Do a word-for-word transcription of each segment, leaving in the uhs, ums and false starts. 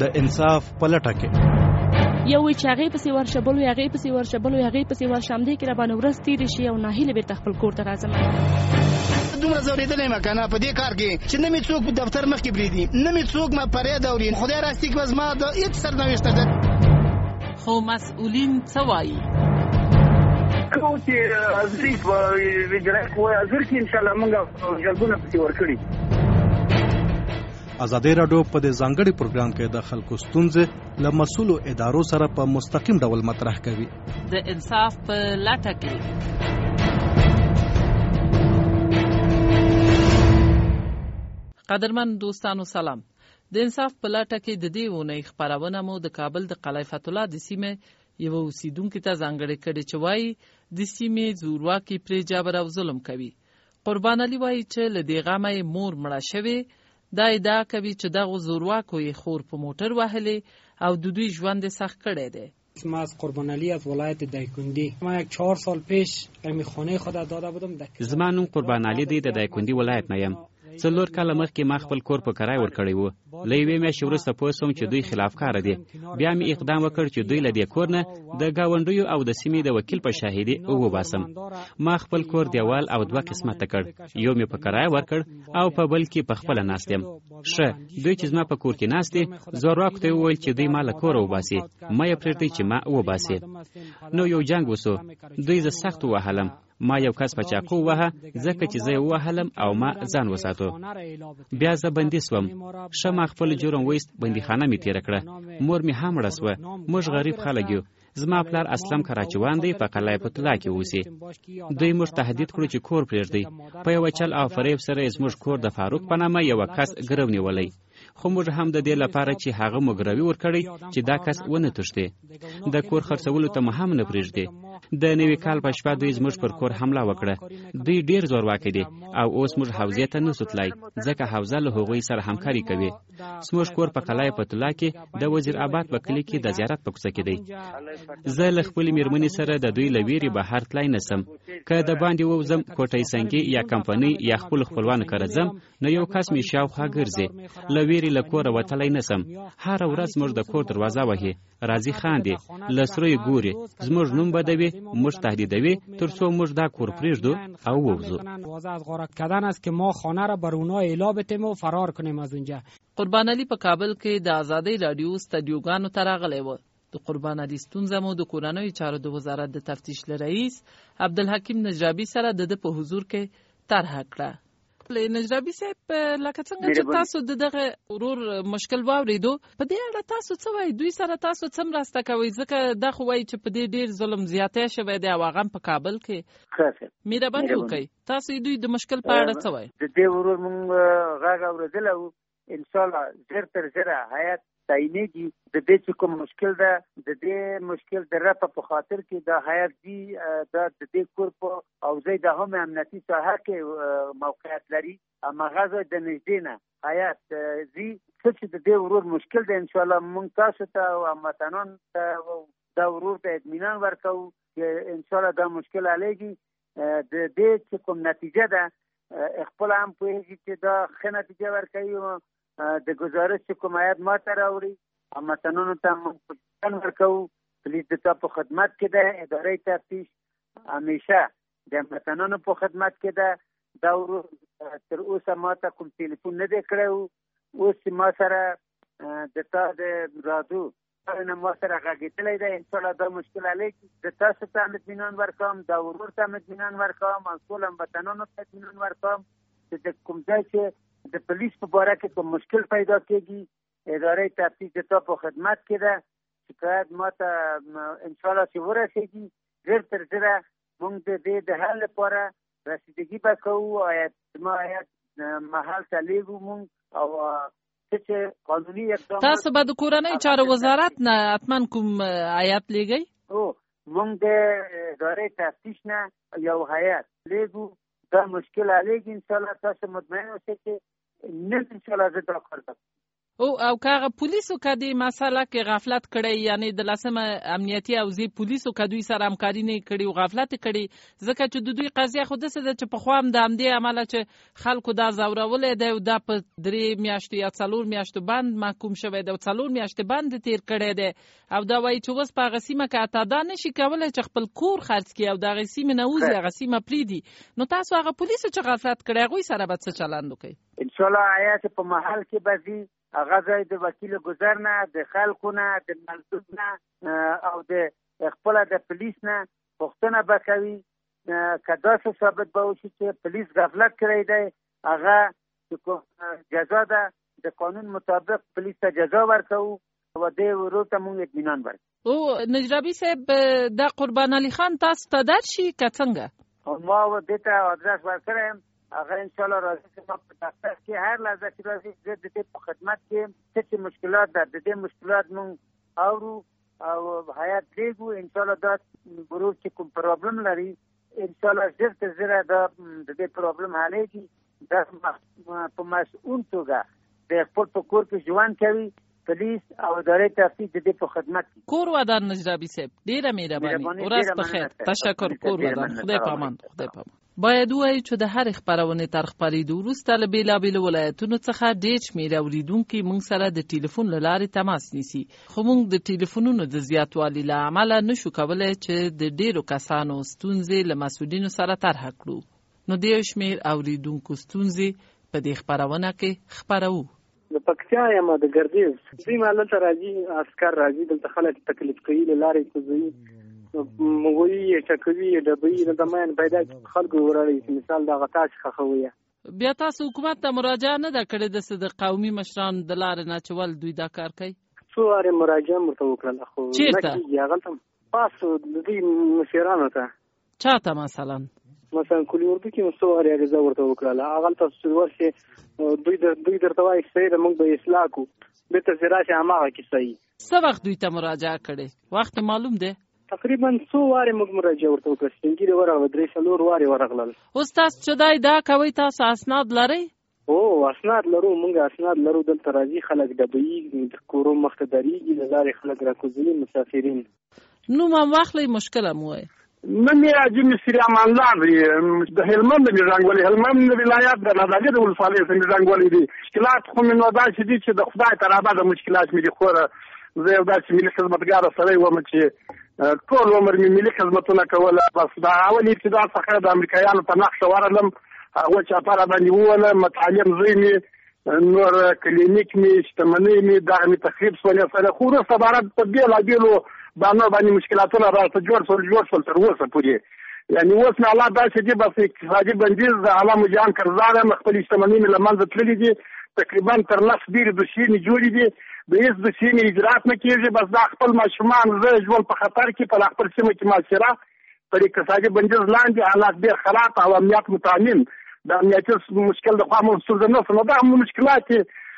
د انصاف په لټه کې. یو وی چې هغې پسې ورشه، بل وی هغې پسې ورشه، بل وی هغې پسې ورشه، همدې کې راباندې ورځ تېرې شي او ناهیلې بېرته خپل کور ته راځم. دومره ځورېدلی یم که نه په دې کار کې چې نه مې څوک په دفتر مخکې پرېږدي، نه مې څوک ما فریاد اوري. خدای راستي که زما د هېڅ سرنوشته ده. خو مسؤلین څه وایي؟ کوم چې حاضري په وجرایت وایي حاضر کې انشاءالله موږ جلبونه پسې ورکړي. ازادي راډیو په دې ځانګړي پروګرام کې د خلکو ستونزې له مسؤلو ادارو سره په مستقیم ډول مطرح کوي. د انصاف په لټه کې. قدرمن دوستانو سلام. د انصاف په لټه کې د دې اونۍ خپرونه مو د کابل د قلعه فتح الله د سیمې یو اوسیدونکو ته ځانګړې کړې چې وایي د سیمې زورواکي پرې جبر او ظلم کوي. قربان علي وایي چې له دې غمه مور مړه شوې. دا ادعا کوي چې دغه زورواکو یې خور په موټر وهلې او د دوی ژوند سخت کړی دی. اسم از قربان علی از ولایت دایکندی. ما یک چهار سال پیش امی خانه خود داده بودم. زما نوم قربان علی دی، د دایکندی ولایت نه یم. څلور کاله مخکې ما خپل کور په کرای ورکړی و. له یوې میاشتې وروسته پوه شوم چې دوی خلافکاره دي. بیا مې اقدام وکړ چې دوی له دې کور نه د ګاونډیو او د سیمې د وکیل په شاهدي وباسم. ما خپل کور دیوال او دوه قسمته کړ. یو مې په کرای ورکړ او په بل کې په خپله ناست یم. ښه، دوی چې زما په کور کې ناست دي، زورواکو ته یې وویل چې دوی ما له کوره وباسي، ما یې پرېږدئ چې ما وباسي. نو یو جنګ وسو. دوی زه سخت ووهلم. ما یو کس په چاقو ووهه ځکه چې زه یې ووهلم او ما ځان وساتو. بیا زه بندي سوم. ښه، ما خپل جرم ویست، بندیخانه مې تېره کړه. مور مې هم مړه سوه. موږ غریب خلک یو. زما پلار اسلم کراچوان دی، په قلعه فتح الله کې اوسي. دوی موږ تهدید کړو چې کور پرېږدئ. په یوه چل او فریب سره یې زموږ کور د فاروق په نامه یوه کس ګرو نیولی. خو موږ هم د دې لپاره چې هغه مو ګروي ورکړی چې دا کس ونه تښتي. د کور خرڅولو ته مو هم نه پرېږدي. د نوي کال په شپه دوی زموږ پر کور حمله وکړه. دوی ډیر زورواکي دي او اوس موږ حوزې ته نه سو تلای ځکه حوزه له هغوی سره همکاري کوي. زموږ کور په قلعه فتح الله کې د وزیر آباد په کلي کې د زیارت په کوڅه کې دی. زه له خپلې میرمنې سره د دوی له ویرې بهر تلای نسم. که د باندې ووځم کوټۍ سنګي یا کمپنۍ یا خپل خپلوانو کره ځم، نو یو کس مې شاوخوا ګرځي. له ویرې له کوره وتلی نسم. هره ورځ موږ د کور دروازه وهي، راځي خاندي، له سروی ګوري، زموږ نوم بدوي، موږ تهدیدوي تر څو موږ دا کور پرېږدو او ووځو. از غارت کردن است که ما خانه را بر اونها اعلام بدیم و فرار کنیم از اونجا. قربان علي په کابل کې د ازادۍ راډیو استودیوګانو ته راغلی و. د قربان علي ستونزه مو د کورنیو چارو د وزارت د تفتیش له رئیس عبدالحکیم نجرابي سره د ده په حضور کې طرحه کړه. نجرابي صاحب، لکه څنګه چې تاسو د دغه ورور مشکل واورېدو، په دې اړه تاسو څه وایي؟ دوی سره تاسو څه مرسته کوئ؟ ځکه دا خو وایي چې په دې ډېر ظلم زیاتی شوی دی او هغه هم په کابل کې. مهرباني وکړئ، تاسو دوی د مشکل په اړه څه وایي؟ د دې ورور مونږ غږ اورېدلی و. انشاءالله زر تر زره حیات تعینېږي. د دې چې کوم مشکل ده، د دې مشکل د رفع په خاطر کې د حیات جي دا د دې کور په حوزې د هم امنیتي ساحه کې موقعیت لري. هماغه ځای د نږدې نه حیات جي څه چې د دې ورور مشکل ده، انشاءالله مونږ تاسو ته او هموطنانو ته دا ورور ته اطمینان ورکوو چې انشاءالله دا مشکل حلېږي. د دې چې کوم نتیجه ده خپله هم پوهېږي چې دا ښه نتیجه ورکوي. د گزارش چې کوم هیات ما ته راوړي، هموطنانو ته موږ ورکوو. پولیس د تا په خدمت کې ده. اداره تفتیش همیشه د هموطنانو په خدمت کې ده. دا ورور تر اوسه ما ته کوم تلیفون نه دی کړی. اوس چې ما سره د تا د راډیو نه ما سره غږېدلی دی، انشاءالله دا مشکل حلېږي. د تاسو ته هم اطمینان ورکوم، دا ورور ته هم اطمینان ورکوم او ټول هموطنانو ته اطمینان ورکوم چې د کوم ځای چې د پولیس په باره کې کوم مشکل پیدا کېږي، اداره تفتیش د تا په خدمت کې ده. شکایت ما ته انشاءالله چې ورسېږي، زر تر زره موږ د دې د حل لپاره رسیدګي به کوو. ما هیات محل ته لیږو موږ او چې قانوني اقدام. تاسو به د کورنیو چارو وزارت نه حتما کوم هیات لیږئ؟ او موږ د اداره تفتیش نه یو هیات لیږو. دا مشکل حلېږي انشاءالله. تاسو مطمئن اوسئ چې نه انشاءالله زه دا کار کوم. او او کاغه پولیسو کدي مسله کې غفلت کړي یعنی د لاسمه امنیتي او زی پولیسو کدوې سره همکاري نه کړي او غفلت کړي ځکه چې د دوی قضیه خو د څه چې په خوام د امدي عمله چې خلکو دا زورولې دی او دا په درې میاشتې یا څلور میاشتو بند محکوم شوی دی او څلور میاشتې بند تیر کړی دی او دا وایي چې اوس په هغه سیمه کې اته دا نشي کولی چې خپل کور خرڅ کړي او د هغې سیمې نه وځي هغه سیمه پرېږدي نو تاسو هغه پولیسو چې غفلت کړی هغوی سره به څه چلند وکړئ انشاءالله آیا چې په محل کې به ځي هغه ځای د وکیل ګذر نه د خلکو نه د ملتوب نه او د خپله د پولیس نه پوښتنه به کوي که داسې ثابت به وشي چې پولیس غفلت کړی دی هغه جزا ده د قانون مطابق پولیس ته جزا ورکوو او دې ورور ته مونږ اطمینان ورکوو. او نجرابي صاحب د قربان علي خان تاسو ته درشي که څنګه؟ ما دې ته ادرس ورکړی یم هغه انشاءالله راځي چې ما په دفتر کې هر لحظه چې راځي زه د دې په خدمت کې څه چې مشکلات ده د دې مشکلات مونږ اورو او هیات لیږو انشاءالله دا ورور چې کوم پرابلم لري انشاءالله ژر تر ژره دا د دې پرابلم حلېږي دا په مسؤل توګه د خپل په کور کې ژوند کوي پولیس او ادارې تفتیش د دې په خدمت کې. کور ودان نجرابي صاحب ډېره مهرباني ورځ بخیر تشکر کور ودان خدای پامان خدای پامان. باید ووایو چې د هرې خپرونې تر خپرېدو وروسته له بېلابېلو ولایتونو څخه ډېر شمېر اورېدونکي موږ سره د ټلیفون له لارې تماس نیسي خو موږ د ټلیفونونو د زیاتوالي له امله نشو کولی چې د ډېرو کسانو ستونزې له مسؤلینو سره طرحه کړو نو د یو شمېر اورېدونکو ستونزې په دې خپرونه کې خپروو. د پکتیا یم د ګردیز دوی ما دلته راځي عسکر راځي دلته خلک تکلیف کوي له لارې کوزوي مغوی ټکوي ډبوي نه د مین پیدا خلکو ورړي مثال دا غتا چې خخوي بیا تاسو حکومت ته مراجعه نه ده کړې د د قومي مشران د لارې نه چې ول دوی دا کار کوي؟ څو وارې مراجعه ورته وکړله خو چېرته؟ هغلته پاسو د دوی مشرانو ته. چاته مثلا؟ مثلا کلي اردو کې مو څو وارې اغېزه ورته وکړله هغلته چې ورشې دوی د دوی درته وایي صحیح ده موږ به اصلاح کړو بېرته چې راشي هماغه کیسه وي. څه وخت دوی ته مراجعه کړې وخت معلوم دی؟ تقریبا څو وارې موږ مراجعه ورته وکړه سپین ږیري ورغله درې څلور وارې ورغلل. اوس تاسو چې دی دا کوئ تاسو اسناد لرئ؟ او اسناد لرو موږ اسناد لرو دلته راځي خلک ډبوي کورو مخته درېږي له لارې خلک راکوزوي مسافرین. نوم هم واخلئ مشکل هم ووایئ. نوم یې حاجي مصري امان الله دی د هلمند د میرزانګولي هلمند ولایت د نادعلي د ولسوالۍ څخه میرزانګولي دي. مشکلات خو مې نو داسې دي چې د خدای تر ابده مشکلات مې دي خو زه یو داسې ملي خدمتګاره سړی وم چې ټول عمر مې ملي خدمتونه کوله بس د اول ابتدا څخه د امریکایانو په نقشه ورغلم هغه چاپاره باندې ووله متعلم زوی مې نور کلینیک مې شتمنۍ مې دغه مې تخریب شولې سره خو وروسته باره په بېلابېلو بانو باندې مشکلاتونه راته جوړ شول جوړ شول تر اوسه پورې یعنې اوس مې حالات داسې دي بس اقتصادي بندیز د علامه جان کرزار یم خپلې شتمنۍ مې له منځه تللي دي تقریبا تر لس ډېرې دوسیې مې جوړې دي د هېڅ دوسیې مې اجرات نه کېږي بس دا خپل ماشومان زه ژوند په خطر کې په خپل سیمه کې معاشره پر اقتصادي بندیز لاندې حالات ډېر خراب او امنیت متامین د امنیتي مشکل د خوا مو ستونزه نه نو دا مشکلات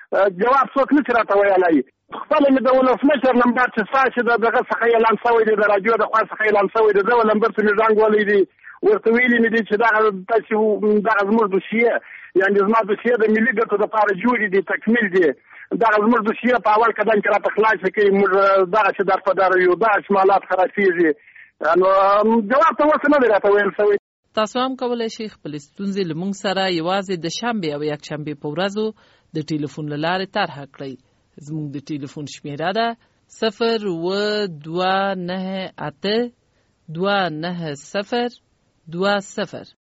جواب څوک نشي راته ویلی. خپله مې د ولسمشر نمبر چې ستاسې د دغه څخه اعلان شوی دی د راډیو د خوا څخه اعلان شوی دی دغه نمبر ته مې زنګ وهلی دی ورته ویلي مې دي چې دغه تاسې دغه زموږ دوسیې یعنې زما دوسیې د ملي ګټو دپاره جوړې دي تکمیل دي دغه زموږ دوسیې په اول قدم کې راته خلاصې کوي موږ دغسې در په در یو دغسې مالات خرڅېږي نو جواب ته اوس نه دی راته ویل شوی. تاسو هم کولی شئ خپلې ستونزې له موږ سره یوازې د شنبې او یکشنبې په ورځو د ټلیفون له لارې طرحه کړئ. زموږ د ټلیفون شمیره ده صفر اووه دوه نهه اته دوه نهه صفر دوه صفر.